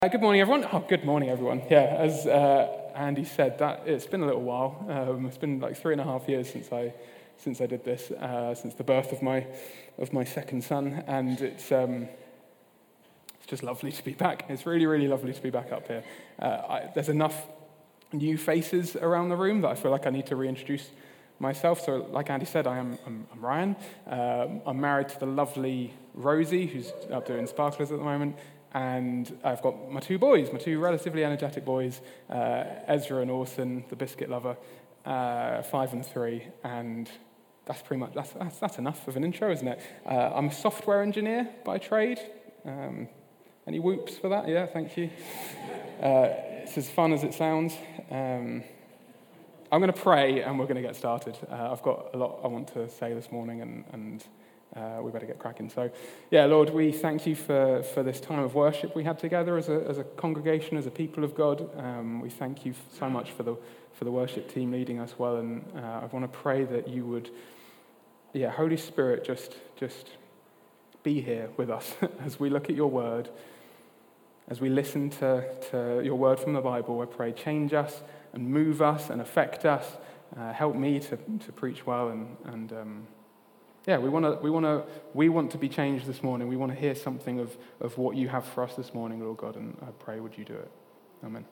Good morning, everyone. Oh, good morning, everyone. Yeah, as Andy said, that it's been a little while. It's been like 3.5 years since I did this, since the birth of my second son, and it's just lovely to be back. It's really, really lovely to be back up here. There's enough new faces around the room that I feel like I need to reintroduce myself. So, like Andy said, I'm Ryan. I'm married to the lovely Rosie, who's up doing sparklers at the moment. And I've got my two relatively energetic boys, Ezra and Orson, the biscuit lover, 5 and 3, and that's pretty much that's enough of an intro, isn't it? I'm a software engineer by trade. Any whoops for that? Yeah, thank you. It's as fun as it sounds. I'm going to pray, and we're going to get started. I've got a lot I want to say this morning, and we better get cracking. So, yeah, Lord, we thank you for this time of worship we had together as a congregation, as a people of God. We thank you so much for the worship team leading us well, and I want to pray that you would, Holy Spirit, just be here with us as we look at your word, as we listen to your word from the Bible. I pray, change us and move us and affect us. Help me to preach well and we want to be changed this morning. We want to hear something of what you have for us this morning, Lord God, and I pray, would you do it? Amen.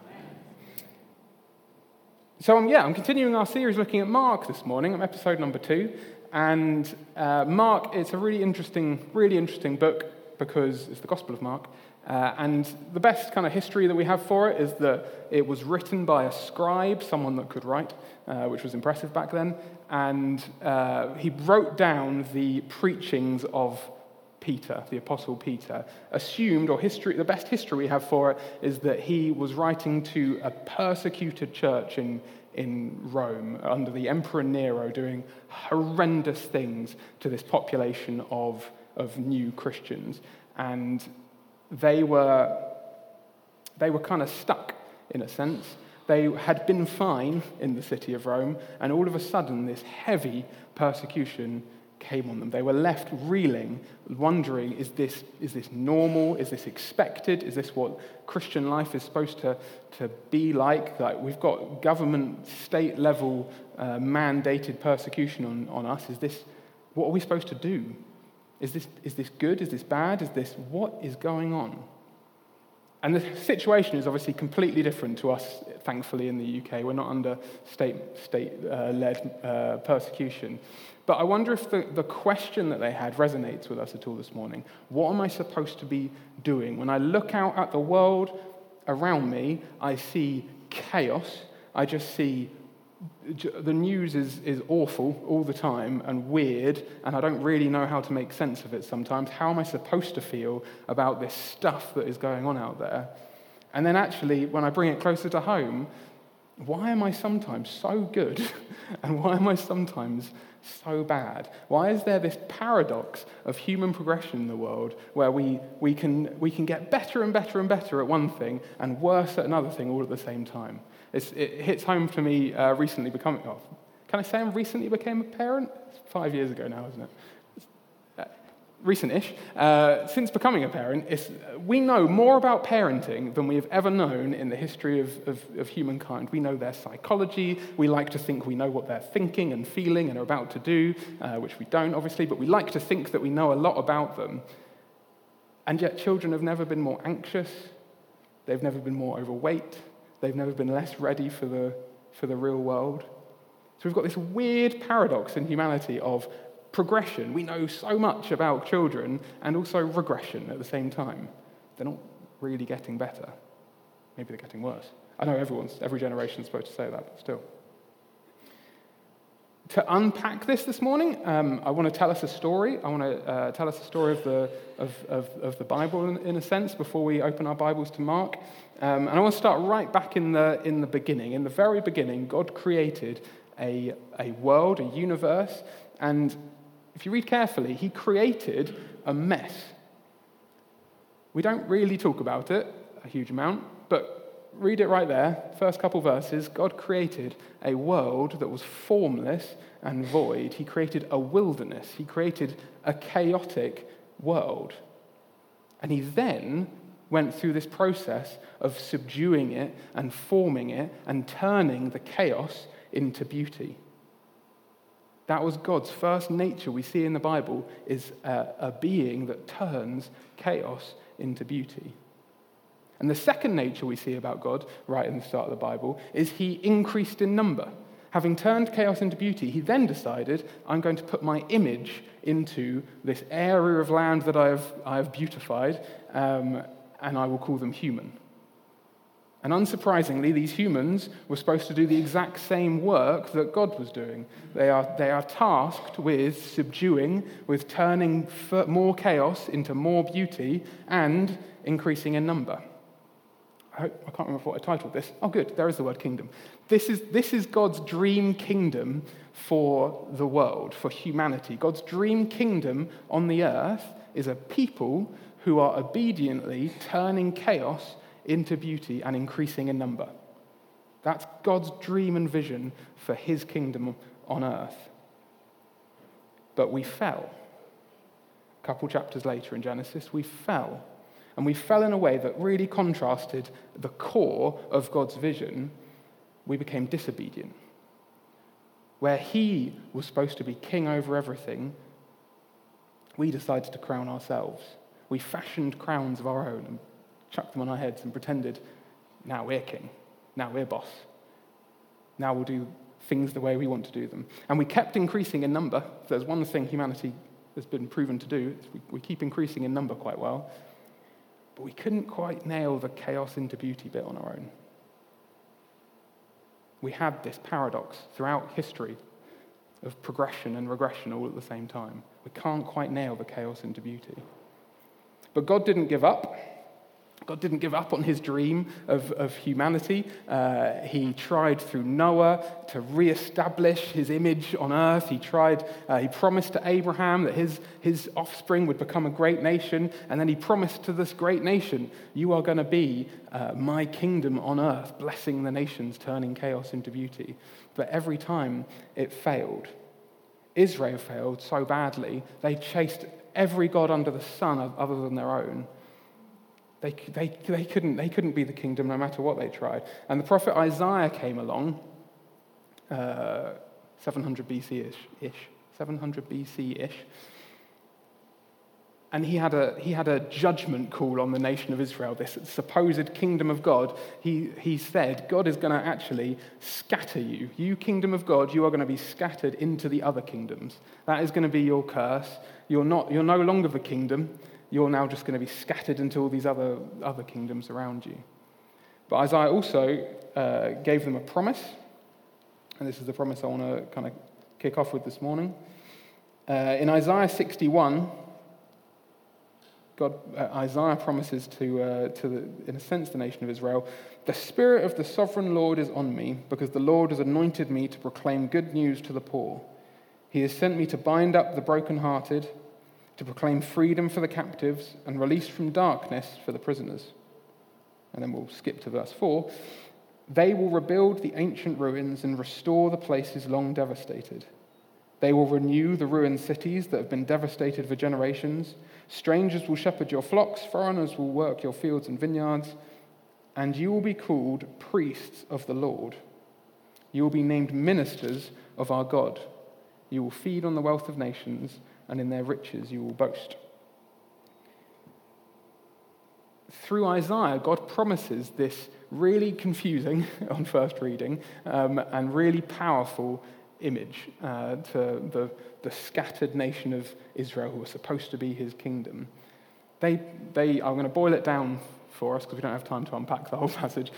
So, I'm continuing our series looking at Mark this morning. I'm episode number 2, and Mark, it's a really interesting book because it's the Gospel of Mark, and the best kind of history that we have for it is that it was written by a scribe, someone that could write, which was impressive back then, and he wrote down the preachings of Peter, the Apostle Peter. Assumed, or the best history we have for it is that he was writing to a persecuted church in Rome under the Emperor Nero, doing horrendous things to this population of new Christians, and they were kind of stuck in a sense. They had been fine in the city of Rome, and all of a sudden this heavy persecution came on them. They were left reeling, wondering, is this normal? Is this expected? Is this what Christian life is supposed to be like? Like, we've got government, state-level mandated persecution on us. What are we supposed to do? Is this good? Is this bad? What is going on? And the situation is obviously completely different to us, thankfully, in the UK. We're not under state-led persecution. But I wonder if the question that they had resonates with us at all this morning. What am I supposed to be doing? When I look out at the world around me, I see chaos. I just see the news is awful all the time and weird, and I don't really know how to make sense of it sometimes. How am I supposed to feel about this stuff that is going on out there? And then actually, when I bring it closer to home, why am I sometimes so good and why am I sometimes so bad? Why is there this paradox of human progression in the world where we can get better and better and better at one thing and worse at another thing all at the same time? It hits home for me recently becoming... Oh, can I say I recently became a parent? It's 5 years ago now, isn't it? Recent-ish. Since becoming a parent, we know more about parenting than we have ever known in the history of humankind. We know their psychology. We like to think we know what they're thinking and feeling and are about to do, which we don't, obviously, but we like to think that we know a lot about them. And yet children have never been more anxious. They've never been more overweight. They've never been less ready for the real world. So we've got this weird paradox in humanity of progression. We know so much about children, and also regression at the same time. They're not really getting better. Maybe they're getting worse. I know every generation is supposed to say that, but still. To unpack this morning, I want to tell us a story. I want to tell us a story of the Bible in a sense before we open our Bibles to Mark. And I want to start right back in the beginning. In the very beginning, God created a world, a universe, and if you read carefully, he created a mess. We don't really talk about it a huge amount, but read it right there, first couple verses. God created a world that was formless and void. He created a wilderness. He created a chaotic world. And he then went through this process of subduing it and forming it and turning the chaos into beauty. That was God's first nature we see in the Bible, is a being that turns chaos into beauty. And the second nature we see about God, right in the start of the Bible, is he increased in number. Having turned chaos into beauty, he then decided, I'm going to put my image into this area of land that I have beautified, and I will call them human. And unsurprisingly, these humans were supposed to do the exact same work that God was doing. They are tasked with subduing, with turning more chaos into more beauty, and increasing in number. I can't remember what I titled this. Oh, good, there is the word kingdom. This is God's dream kingdom for the world, for humanity. God's dream kingdom on the earth is a people who are obediently turning chaos into beauty and increasing in number. That's God's dream and vision for his kingdom on earth. But we fell. A couple chapters later in Genesis, we fell. And we fell in a way that really contrasted the core of God's vision. We became disobedient. Where he was supposed to be king over everything, we decided to crown ourselves. We fashioned crowns of our own and chucked them on our heads and pretended, now we're king, now we're boss. Now we'll do things the way we want to do them. And we kept increasing in number. If there's one thing humanity has been proven to do, we keep increasing in number quite well. But we couldn't quite nail the chaos into beauty bit on our own. We had this paradox throughout history of progression and regression all at the same time. We can't quite nail the chaos into beauty. But God didn't give up. God didn't give up on his dream of humanity. He tried through Noah to reestablish his image on earth. He promised to Abraham that his offspring would become a great nation. And then he promised to this great nation, you are going to be my kingdom on earth, blessing the nations, turning chaos into beauty. But every time it failed. Israel failed so badly, they chased every god under the sun other than their own. They couldn't be the kingdom no matter what they tried. And the prophet Isaiah came along, 700 BC-ish, 700 BC-ish, and he had a judgment call on the nation of Israel, this supposed kingdom of God. He said, God is going to actually scatter you. You kingdom of God, you are going to be scattered into the other kingdoms. That is going to be your curse. You're no longer the kingdom. You're now just going to be scattered into all these other kingdoms around you. But Isaiah also gave them a promise, and this is the promise I want to kind of kick off with this morning. In Isaiah 61, Isaiah promises to in a sense, the nation of Israel, the Spirit of the sovereign Lord is on me, because the Lord has anointed me to proclaim good news to the poor. He has sent me to bind up the brokenhearted, to proclaim freedom for the captives and release from darkness for the prisoners. And then we'll skip to verse 4. They will rebuild the ancient ruins and restore the places long devastated. They will renew the ruined cities that have been devastated for generations. Strangers will shepherd your flocks, foreigners will work your fields and vineyards, and you will be called priests of the Lord. You will be named ministers of our God. You will feed on the wealth of nations, and in their riches you will boast. Through Isaiah, God promises this really confusing, on first reading, and really powerful image to the scattered nation of Israel who are supposed to be his kingdom. I'm going to boil it down for us because we don't have time to unpack the whole passage.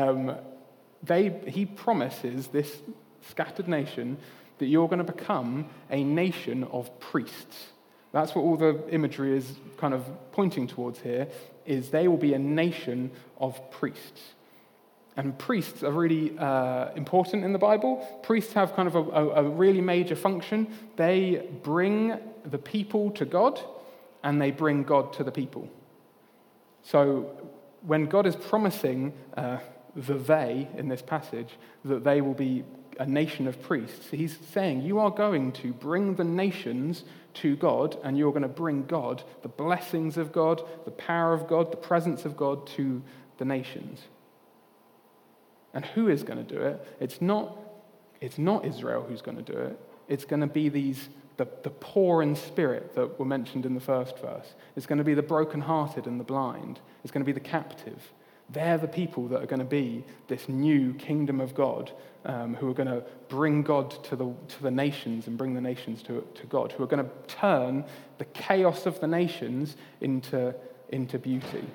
He promises this scattered nation that you're going to become a nation of priests. That's what all the imagery is kind of pointing towards here, is they will be a nation of priests. And priests are really important in the Bible. Priests have kind of a really major function. They bring the people to God, and they bring God to the people. So when God is promising they in this passage, that they will be a nation of priests. He's saying, you are going to bring the nations to God, and you're going to bring God, the blessings of God, the power of God, the presence of God to the nations. And who is going to do it? It's not Israel who's going to do it. It's going to be the poor in spirit that were mentioned in the first verse. It's going to be the brokenhearted and the blind. It's going to be the captive. They're the people that are going to be this new kingdom of God, who are going to bring God to the nations and bring the nations to God, who are going to turn the chaos of the nations into beauty.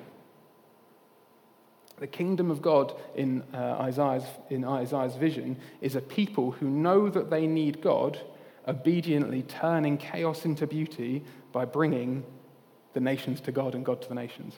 The kingdom of God in Isaiah's vision is a people who know that they need God, obediently turning chaos into beauty by bringing the nations to God and God to the nations.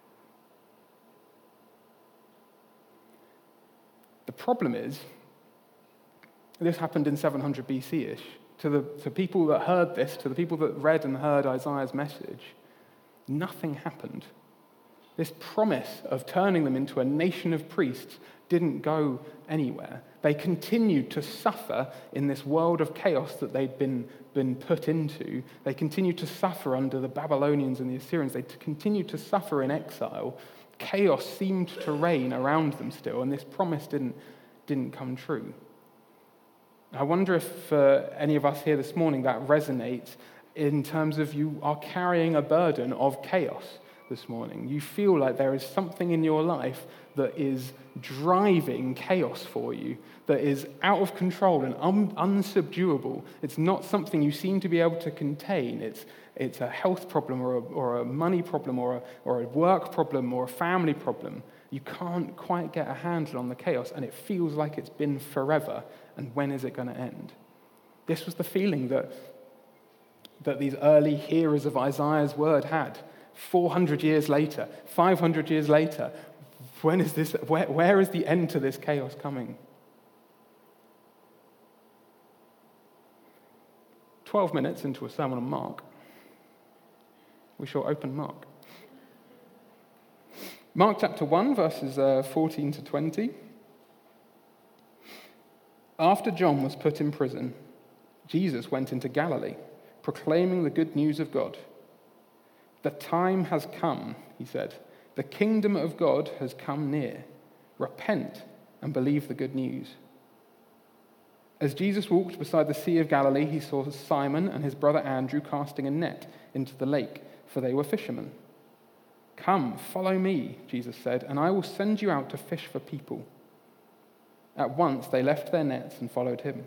The problem is, this happened in 700 BC-ish. To people that heard this, to the people that read and heard Isaiah's message, nothing happened. This promise of turning them into a nation of priests didn't go anywhere. They continued to suffer in this world of chaos that they'd been put into. They continued to suffer under the Babylonians and the Assyrians. They continued to suffer in exile. Chaos seemed to reign around them still, and this promise didn't come true. I wonder if for any of us here this morning that resonates in terms of you are carrying a burden of chaos this morning. You feel like there is something in your life that is driving chaos for you, that is out of control and unsubduable. It's not something you seem to be able to contain. It's a health problem or a money problem or a work problem or a family problem. You can't quite get a handle on the chaos, and it feels like it's been forever. And when is it going to end? This was the feeling that these early hearers of Isaiah's word had. 400 years later, 500 years later, when is this? Where is the end to this chaos coming? 12 minutes into a sermon on Mark, we shall open Mark. Mark chapter 1, verses 14 to 20. After John was put in prison, Jesus went into Galilee, proclaiming the good news of God. The time has come, he said. The kingdom of God has come near. Repent and believe the good news. As Jesus walked beside the Sea of Galilee, he saw Simon and his brother Andrew casting a net into the lake, for they were fishermen. Come, follow me, Jesus said, and I will send you out to fish for people. At once they left their nets and followed him.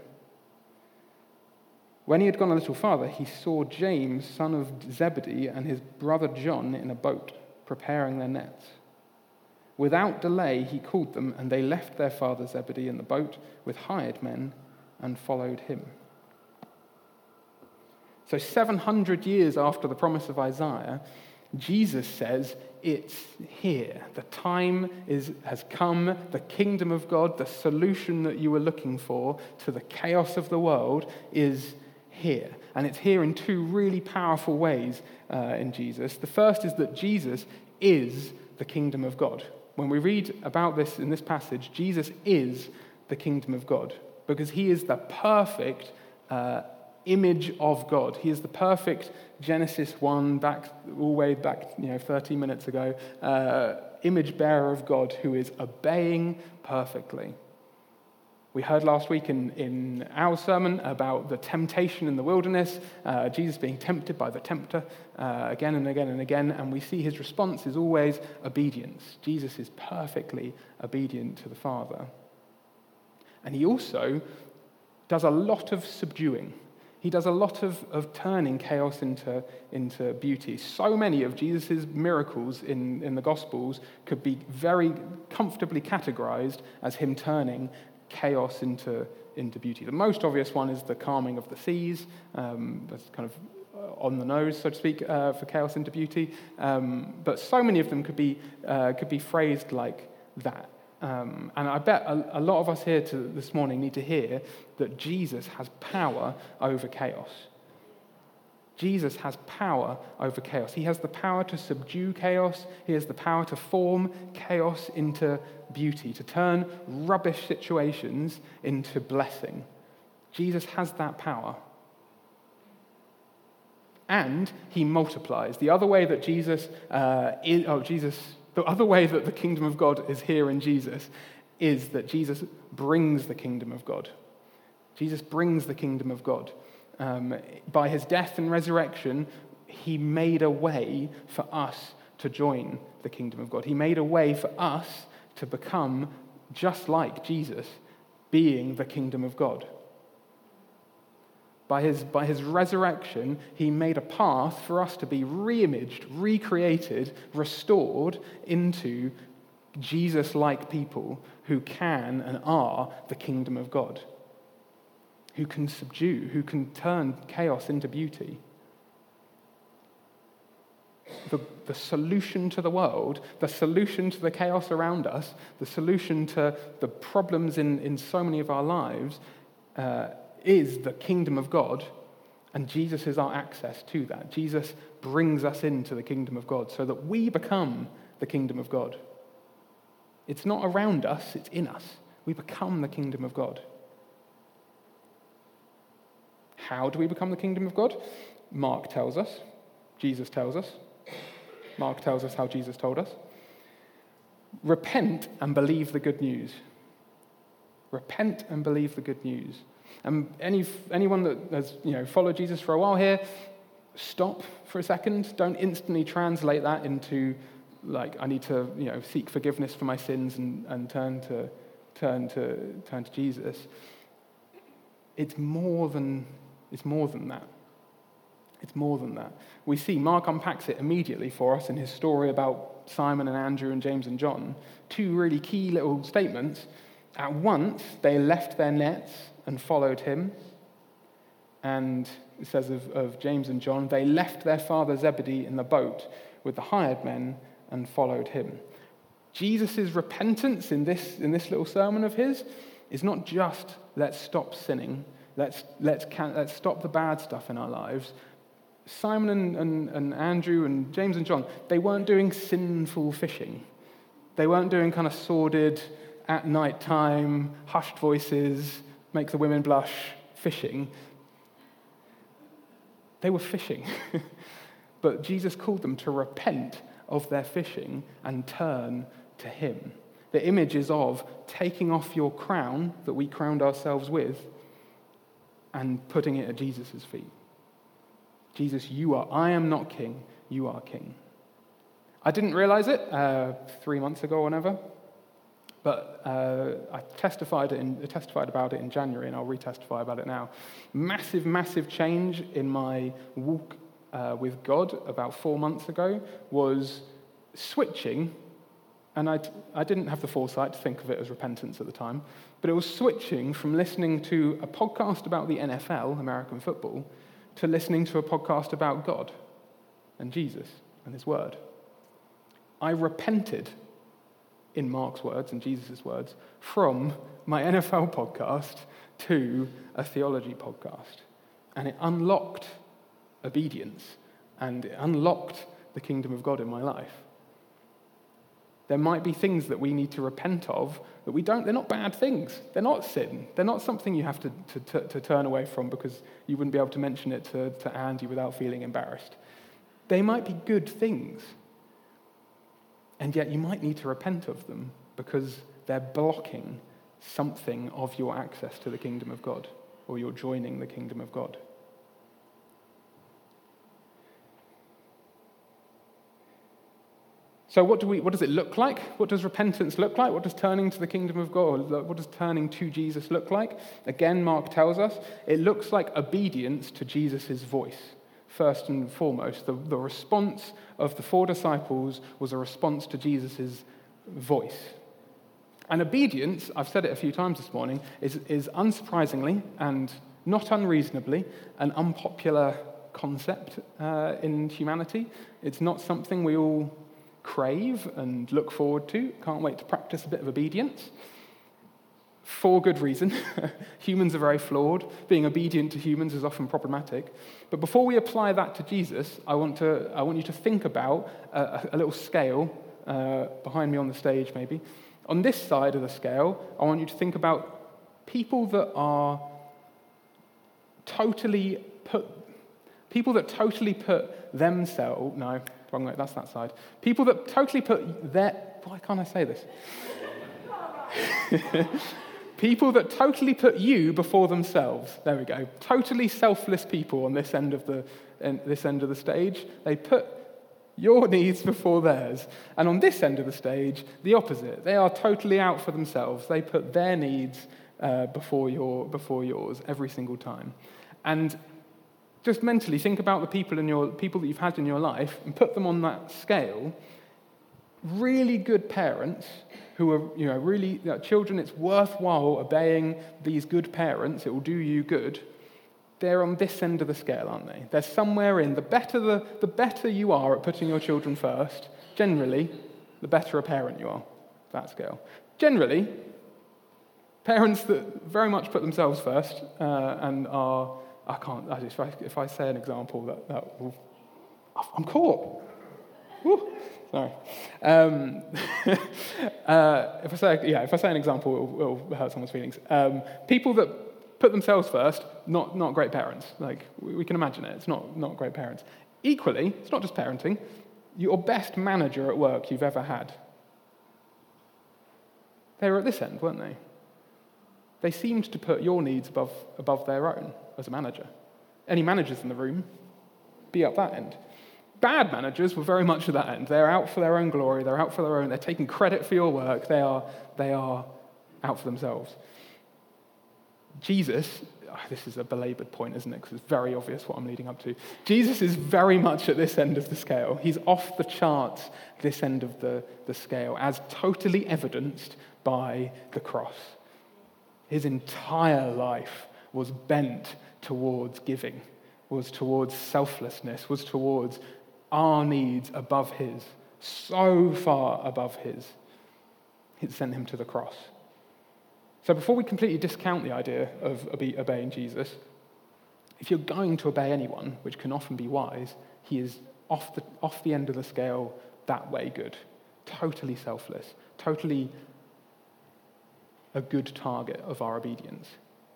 When he had gone a little farther, he saw James, son of Zebedee, and his brother John in a boat, preparing their nets. Without delay, he called them, and they left their father Zebedee in the boat with hired men and followed him. So 700 years after the promise of Isaiah, Jesus says, it's here. The time has come. The kingdom of God, the solution that you were looking for to the chaos of the world is here. And it's here in two really powerful ways in Jesus. The first is that Jesus is the kingdom of God. When we read about this in this passage, Jesus is the kingdom of God because he is the perfect image of God. He is the perfect Genesis 1, all the way back 30 minutes ago, image bearer of God who is obeying perfectly. We heard last week in our sermon about the temptation in the wilderness, Jesus being tempted by the tempter again and again and again, and we see his response is always obedience. Jesus is perfectly obedient to the Father. And he also does a lot of subduing. He does a lot of turning chaos into beauty. So many of Jesus' miracles in the Gospels could be very comfortably categorized as him turning chaos into beauty. The most obvious one is the calming of the seas. That's kind of on the nose, so to speak, for chaos into beauty. But so many of them could be phrased like that. And I bet a lot of us here this morning need to hear that Jesus has power over chaos. Jesus has power over chaos. He has the power to subdue chaos. He has the power to form chaos into beauty, to turn rubbish situations into blessing. Jesus has that power. And he multiplies. The other way that the other way that the kingdom of God is here in Jesus is that Jesus brings the kingdom of God. Jesus brings the kingdom of God. By his death and resurrection, he made a way for us to join the kingdom of God. He made a way for us to become just like Jesus, being the kingdom of God. By his resurrection, he made a path for us to be re-imaged, recreated, restored into Jesus-like people who can and are the kingdom of God, who can subdue, who can turn chaos into beauty. The solution to the world, the solution to the chaos around us, the solution to the problems in so many of our lives is the kingdom of God, and Jesus is our access to that. Jesus brings us into the kingdom of God so that we become the kingdom of God. It's not around us, it's in us. We become the kingdom of God. How do we become the kingdom of God? Mark tells us. Jesus tells us. Mark tells us how Jesus told us. Repent and believe the good news. Repent and believe the good news. And anyone that has followed Jesus for a while here, stop for a second. Don't instantly translate that into I need to seek forgiveness for my sins and turn to Jesus. It's more than that. It's more than that. We see Mark unpacks it immediately for us in his story about Simon and Andrew and James and John. Two really key little statements. At once, they left their nets and followed him. And it says of James and John, they left their father Zebedee in the boat with the hired men and followed him. Jesus' repentance in this little sermon of his is not just let's stop sinning, let's stop the bad stuff in our lives. Simon and Andrew and James and John, they weren't doing sinful fishing. They weren't doing kind of sordid, at night time, hushed voices, make the women blush fishing. They were fishing. But Jesus called them to repent of their fishing and turn to him. The image is of taking off your crown that we crowned ourselves with and putting it at Jesus' feet. Jesus, I am not king, you are king. I didn't realize it 3 months ago or whenever, but I testified about it in January, and I'll retestify about it now. Massive, massive change in my walk with God about 4 months ago was switching, and I didn't have the foresight to think of it as repentance at the time, but it was switching from listening to a podcast about the NFL, American football, to listening to a podcast about God and Jesus and his word. I repented, in Mark's words and Jesus' words, from my NFL podcast to a theology podcast. And it unlocked obedience, and it unlocked the kingdom of God in my life. There might be things that we need to repent of that they're not bad things. They're not sin. They're not something you have to turn away from because you wouldn't be able to mention it to Andy without feeling embarrassed. They might be good things. And yet you might need to repent of them because they're blocking something of your access to the kingdom of God, or you're joining the kingdom of God. So what does it look like? What does repentance look like? What does turning to the kingdom of God, what does turning to Jesus look like? Again, Mark tells us it looks like obedience to Jesus' voice. First and foremost, the response of the 4 disciples was a response to Jesus' voice. And obedience, I've said it a few times this morning, is unsurprisingly and not unreasonably an unpopular concept in humanity. It's not something we all crave and look forward to. Can't wait to practice a bit of obedience. for good reason. Humans are very flawed. Being obedient to humans is often problematic. But before we apply that to Jesus, I want you to think about a little scale behind me on the stage, maybe. On this side of the scale, I want you to think about people that totally put themselves. No, wrong way. That's that side. People that totally put their. Why can't I say this? People that totally put you before themselves. There we go. Totally selfless people on this end of the stage. They put your needs before theirs. And on this end of the stage, the opposite. They are totally out for themselves. They put their needs before yours every single time. And just mentally think about the people that you've had in your life and put them on that scale. Really good parents who are, really children. It's worthwhile obeying these good parents. It will do you good. They're on this end of the scale, aren't they? They're somewhere in. The better you are at putting your children first, generally, the better a parent you are. That scale. Generally, parents that very much put themselves first and are. I can't. If I say an example, that will. I'm caught. Woo. Sorry. If I say an example, it'll hurt someone's feelings. People that put themselves first, not great parents. Like we can imagine it. It's not great parents. Equally, it's not just parenting. Your best manager at work you've ever had. They were at this end, weren't they? They seemed to put your needs above their own as a manager. Any managers in the room, be up that end. Bad managers were very much at that end. They're out for their own glory. They're out for their own. They're taking credit for your work. They are out for themselves. Jesus, this is a belabored point, isn't it? Because it's very obvious what I'm leading up to. Jesus is very much at this end of the scale. He's off the charts, this end of the scale, as totally evidenced by the cross. His entire life was bent towards giving, was towards selflessness, was towards our needs above his, so far above his. It sent him to the cross. So before we completely discount the idea of obeying Jesus, if you're going to obey anyone, which can often be wise, he is off the end of the scale that way good, totally selfless, totally a good target of our obedience.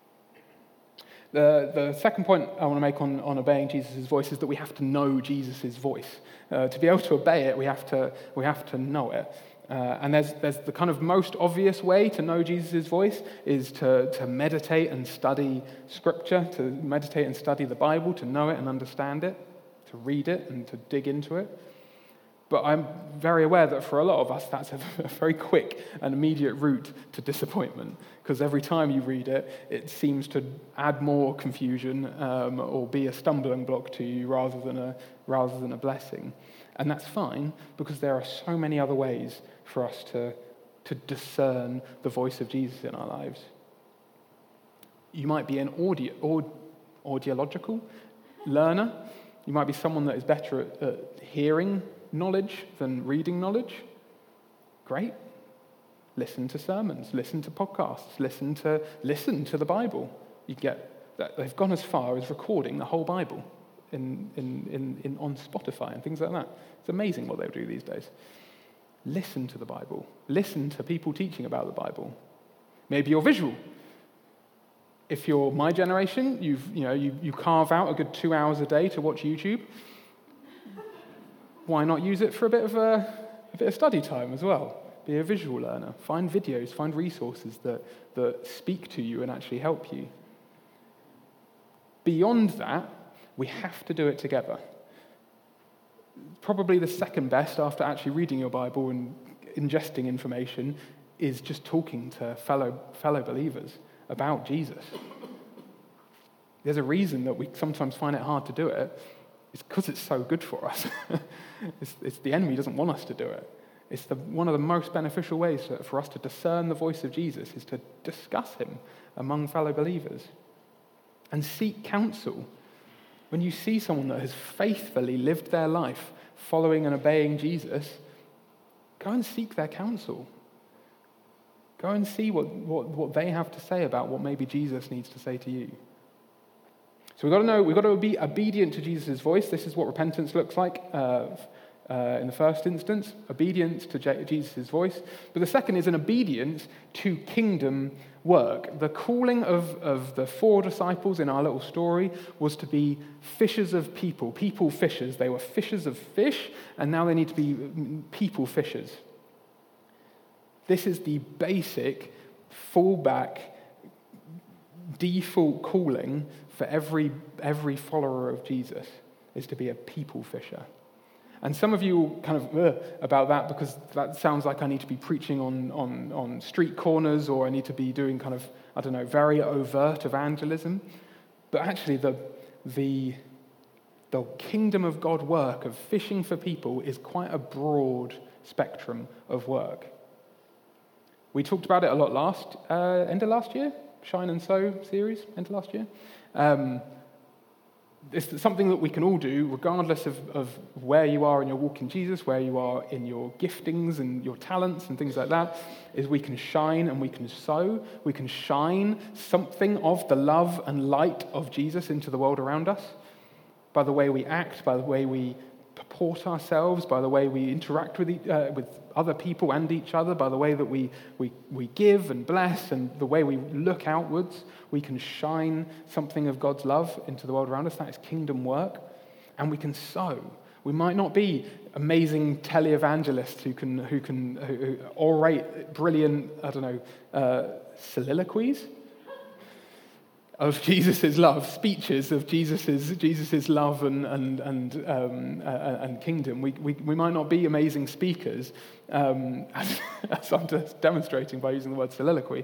The second point I want to make on obeying Jesus' voice is that we have to know Jesus' voice. To be able to obey it, we have to know it. And there's the kind of most obvious way to know Jesus' voice is to meditate and study Scripture, to meditate and study the Bible, to know it and understand it, to read it and to dig into it. But I'm very aware that for a lot of us, that's a very quick and immediate route to disappointment, because every time you read it, it seems to add more confusion or be a stumbling block to you rather than a blessing. And that's fine, because there are so many other ways for us to discern the voice of Jesus in our lives. You might be an audiological learner. You might be someone that is better at hearing knowledge than reading knowledge. Great. Listen to sermons, listen to podcasts, listen to the Bible. You get that they've gone as far as recording the whole Bible on Spotify and things like that. It's amazing what they'll do these days. Listen to the Bible. Listen to people teaching about the Bible. Maybe you're visual. If you're my generation, you carve out a good 2 hours a day to watch YouTube. Why not use it for a bit of study time as well? Be a visual learner. Find videos, find resources that speak to you and actually help you. Beyond that, we have to do it together. Probably the second best after actually reading your Bible and ingesting information is just talking to fellow believers about Jesus. There's a reason that we sometimes find it hard to do it. It's because it's so good for us. It's the enemy doesn't want us to do it. It's one of the most beneficial ways for us to discern the voice of Jesus is to discuss him among fellow believers and seek counsel. When you see someone that has faithfully lived their life following and obeying Jesus, go and seek their counsel. Go and see what they have to say about what maybe Jesus needs to say to you. So we've got to be obedient to Jesus' voice. This is what repentance looks like in the first instance, obedience to Jesus' voice. But the second is an obedience to kingdom work. The calling of the 4 disciples in our little story was to be fishers of people fishers. They were fishers of fish, and now they need to be people fishers. This is the basic, fallback, default calling for every follower of Jesus, is to be a people fisher. And some of you kind of about that, because that sounds like I need to be preaching on street corners, or I need to be doing kind of, I don't know, very overt evangelism. But actually the kingdom of God work of fishing for people is quite a broad spectrum of work. We talked about it a lot end of last year, Shine and Sow series, end of last year. It's something that we can all do, regardless of where you are in your walk in Jesus, where you are in your giftings and your talents and things like that, is we can shine and we can sow. We can shine something of the love and light of Jesus into the world around us by the way we act, by the way we purport ourselves, by the way we interact with other people and each other, by the way that we give and bless, and the way we look outwards. We can shine something of God's love into the world around us. That is kingdom work. And we can sow. We might not be amazing televangelists who orate brilliant, soliloquies of Jesus' love, speeches of Jesus' love and kingdom. We might not be amazing speakers, as I'm just demonstrating by using the word soliloquy,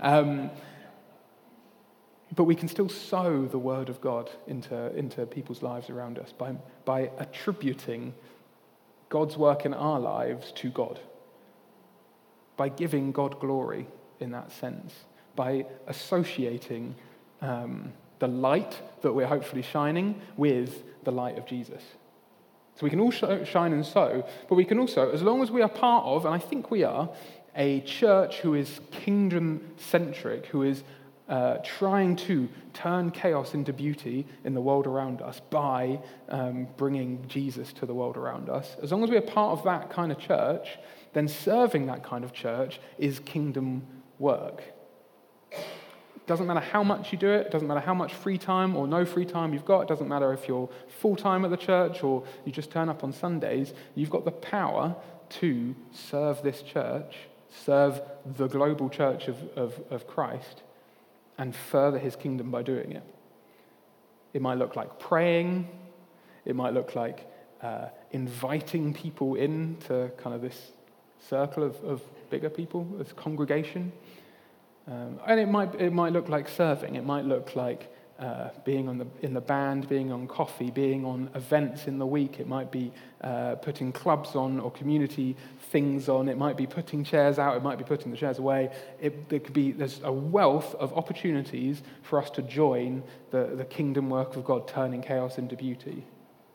but we can still sow the word of God into people's lives around us by attributing God's work in our lives to God, by giving God glory in that sense, by associating the light that we're hopefully shining with the light of Jesus. So we can all shine and sow, but we can also, as long as we are part of, and I think we are, a church who is kingdom-centric, who is trying to turn chaos into beauty in the world around us by bringing Jesus to the world around us. As long as we are part of that kind of church, then serving that kind of church is kingdom work. It doesn't matter how much you do it. It doesn't matter how much free time or no free time you've got. It doesn't matter if you're full-time at the church or you just turn up on Sundays. You've got the power to serve this church, serve the global church of Christ, and further his kingdom by doing it. It might look like praying. It might look like inviting people into kind of this circle of bigger people, this congregation. And it might look like serving. It might look like being in the band, being on coffee, being on events in the week. It might be putting clubs on or community things on. It might be putting chairs out. It might be putting the chairs away. There's a wealth of opportunities for us to join the kingdom work of God, turning chaos into beauty.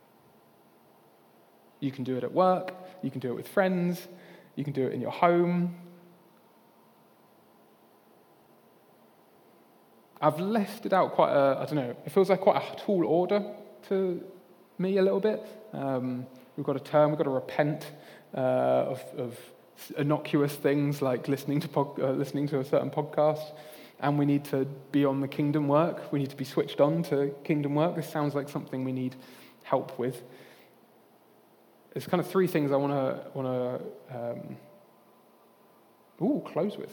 You can do it at work. You can do it with friends. You can do it in your home. I've listed out it feels like quite a tall order to me a little bit. We've got to repent of innocuous things like listening to a certain podcast, and we need to be on the kingdom work. We need to be switched on to kingdom work. This sounds like something we need help with. There's kind of 3 things I want to close with.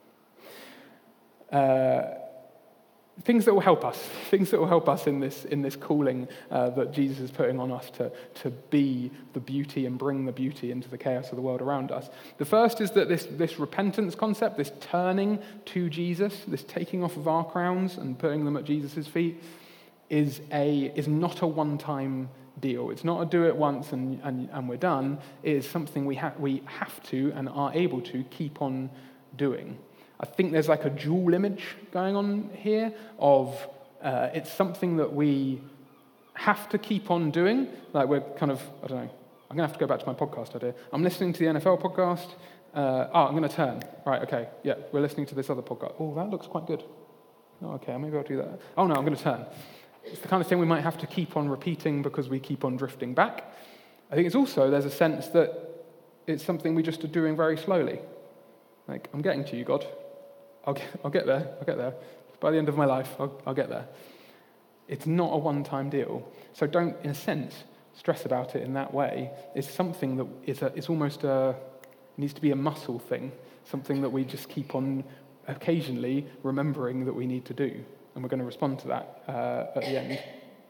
Things that will help us in this calling that Jesus is putting on us to be the beauty and bring the beauty into the chaos of the world around us. The first is that this repentance concept, this turning to Jesus, this taking off of our crowns and putting them at Jesus' feet, is not a one-time deal. It's not a do it once and we're done. It is something we have to and are able to keep on doing. I think there's like a dual image going on here of it's something that we have to keep on doing. Like we're kind of, I'm going to have to go back to my podcast idea. I'm listening to the NFL podcast. I'm going to turn. Right, okay, yeah, we're listening to this other podcast. Oh, that looks quite good. Oh, okay, maybe I'll do that. Oh, no, I'm going to turn. It's the kind of thing we might have to keep on repeating because we keep on drifting back. I think it's also, there's a sense that it's something we just are doing very slowly. Like, I'm getting to you, God. I'll get there. By the end of my life, I'll get there. It's not a one-time deal. So don't, in a sense, stress about it in that way. It's something that it's almost needs to be a muscle thing, something that we just keep on occasionally remembering that we need to do. And we're going to respond to that at the end.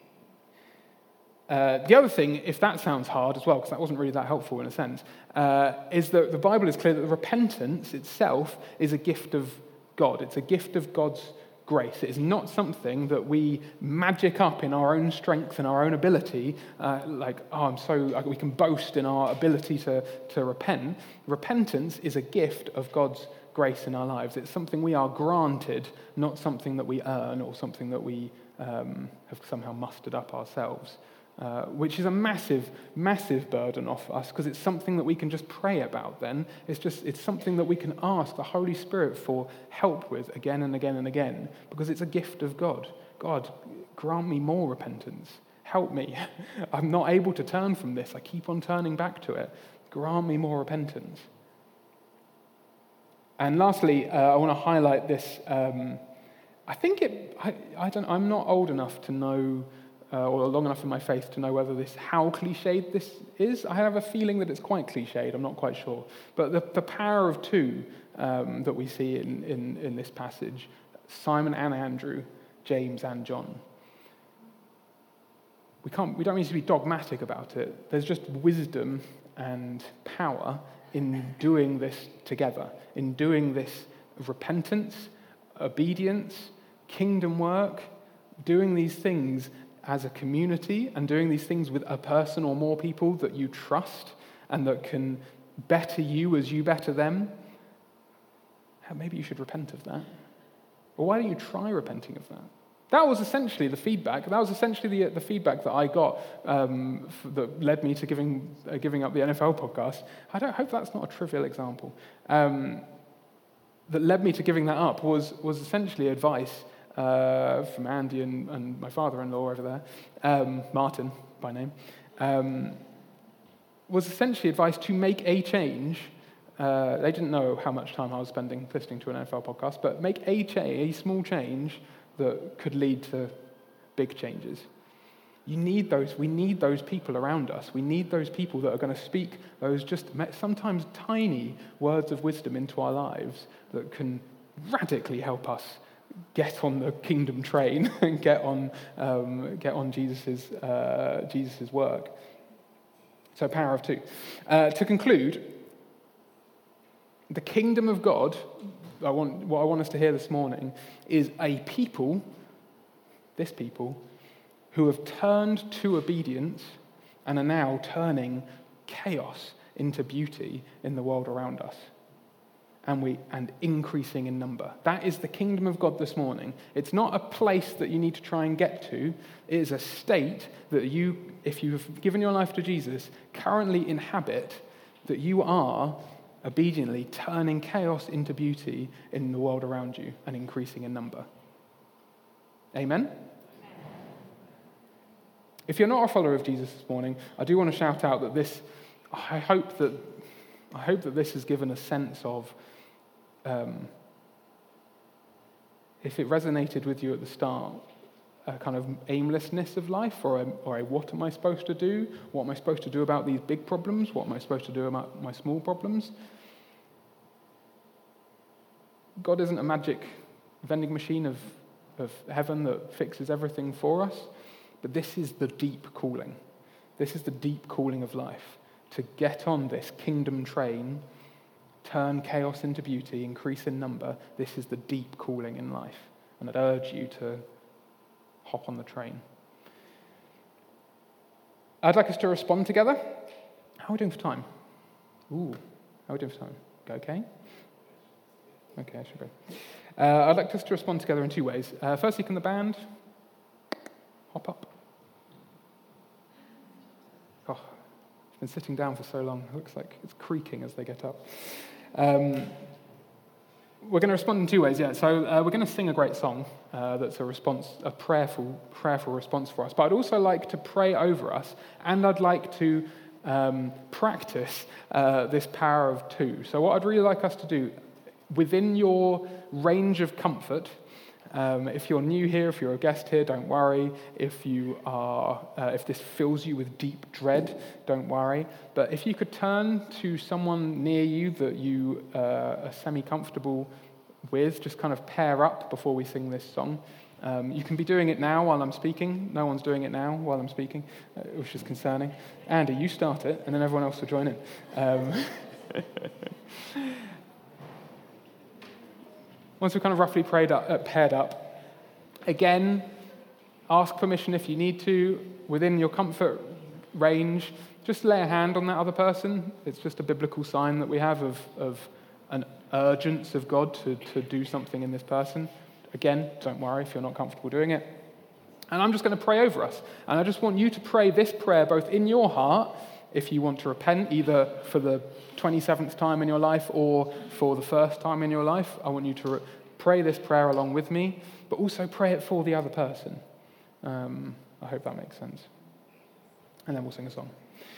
The other thing, if that sounds hard as well, because that wasn't really that helpful in a sense, is that the Bible is clear that repentance itself is a gift of God. It's a gift of God's grace. It is not something that we magic up in our own strength and our own ability, we can boast in our ability to repent. Repentance is a gift of God's grace in our lives. It's something we are granted, not something that we earn or something that we have somehow mustered up ourselves. Which is a massive, massive burden off us because it's something that we can just pray about then. It's something that we can ask the Holy Spirit for help with again and again and again because it's a gift of God. God, grant me more repentance. Help me. I'm not able to turn from this. I keep on turning back to it. Grant me more repentance. And lastly, I want to highlight this. I'm not old enough to know or long enough in my faith to know how cliched this is. I have a feeling that it's quite cliched, I'm not quite sure. But the power of two that we see in this passage, Simon and Andrew, James and John. We don't need to be dogmatic about it. There's just wisdom and power in doing this together, in doing this repentance, obedience, kingdom work, doing these things as a community and doing these things with a person or more people that you trust and that can better you as you better them, maybe you should repent of that. Or why don't you try repenting of that? That was essentially the feedback. That was essentially the feedback that I got that led me to giving up the NFL podcast. I hope that's not a trivial example. That led me to giving that up was essentially advice from Andy and my father-in-law over there, Martin by name, was essentially advice to make a change. They didn't know how much time I was spending listening to an NFL podcast, but make a small change that could lead to big changes. We need those people around us. We need those people that are going to speak those just sometimes tiny words of wisdom into our lives that can radically help us get on the kingdom train and get on Jesus's work. So power of two. To conclude, the kingdom of God, what I want us to hear this morning, is this people, who have turned to obedience and are now turning chaos into beauty in the world around us. And increasing in number. That is the kingdom of God this morning. It's not a place that you need to try and get to. It is a state that you, if you have given your life to Jesus, currently inhabit, that you are obediently turning chaos into beauty in the world around you and increasing in number. Amen? If you're not a follower of Jesus this morning, I do want to shout out that I hope that this has given a sense of, if it resonated with you at the start, a kind of aimlessness of life, or a what am I supposed to do? What am I supposed to do about these big problems? What am I supposed to do about my small problems? God isn't a magic vending machine of heaven that fixes everything for us, but this is the deep calling. This is the deep calling of life, to get on this kingdom train, turn chaos into beauty, increase in number. This is the deep calling in life, and I'd urge you to hop on the train. I'd like us to respond together. How are we doing for time? How are we doing for time? Go okay? Okay, I should go. I'd like us to respond together in two ways. Firstly, can the band hop up? Oh, it's been sitting down for so long. It looks like it's creaking as they get up. We're going to respond in two ways, yeah. So we're going to sing a great song that's a response, a prayerful response for us. But I'd also like to pray over us, and I'd like to practice this power of two. So what I'd really like us to do, within your range of comfort, if you're new here, if you're a guest here, don't worry. If this fills you with deep dread, don't worry. But if you could turn to someone near you that you are semi-comfortable with, just kind of pair up before we sing this song. You can be doing it now while I'm speaking. No one's doing it now while I'm speaking, which is concerning. Andy, you start it, and then everyone else will join in. Once we've kind of roughly paired up, again, ask permission if you need to, within your comfort range, just lay a hand on that other person. It's just a biblical sign that we have of an urgence of God to do something in this person. Again, don't worry if you're not comfortable doing it. And I'm just going to pray over us. And I just want you to pray this prayer both in your heart, if you want to repent, either for the 27th time in your life or for the first time in your life. I want you to pray this prayer along with me, but also pray it for the other person. I hope that makes sense. And then we'll sing a song.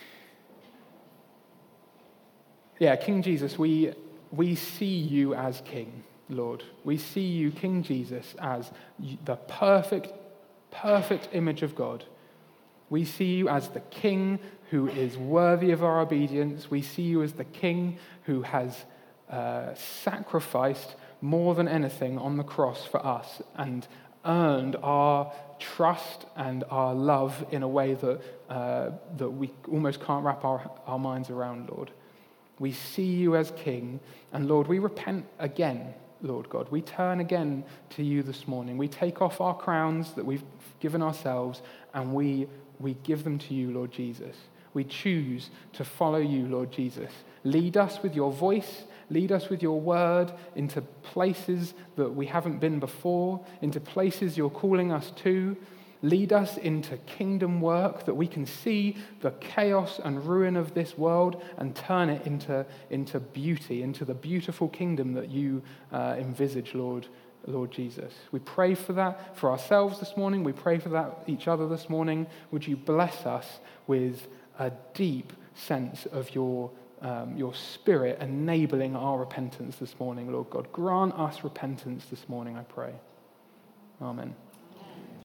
Yeah, King Jesus, we see you as King, Lord. We see you, King Jesus, as the perfect image of God. We see you as the King who is worthy of our obedience. We see you as the King who has sacrificed more than anything on the cross for us and earned our trust and our love in a way that we almost can't wrap our minds around, Lord. We see you as King, and Lord, we repent again, Lord God. We turn again to you this morning. We take off our crowns that we've given ourselves, and we give them to you, Lord Jesus. We choose to follow you, Lord Jesus. Lead us with your voice. Lead us with your word into places that we haven't been before, into places you're calling us to. Lead us into kingdom work that we can see the chaos and ruin of this world and turn it into beauty, into the beautiful kingdom that you envisage, Lord Jesus. We pray for that for ourselves this morning. We pray for that each other this morning. Would you bless us with a deep sense of your Spirit enabling our repentance this morning, Lord God. Grant us repentance this morning, I pray. Amen.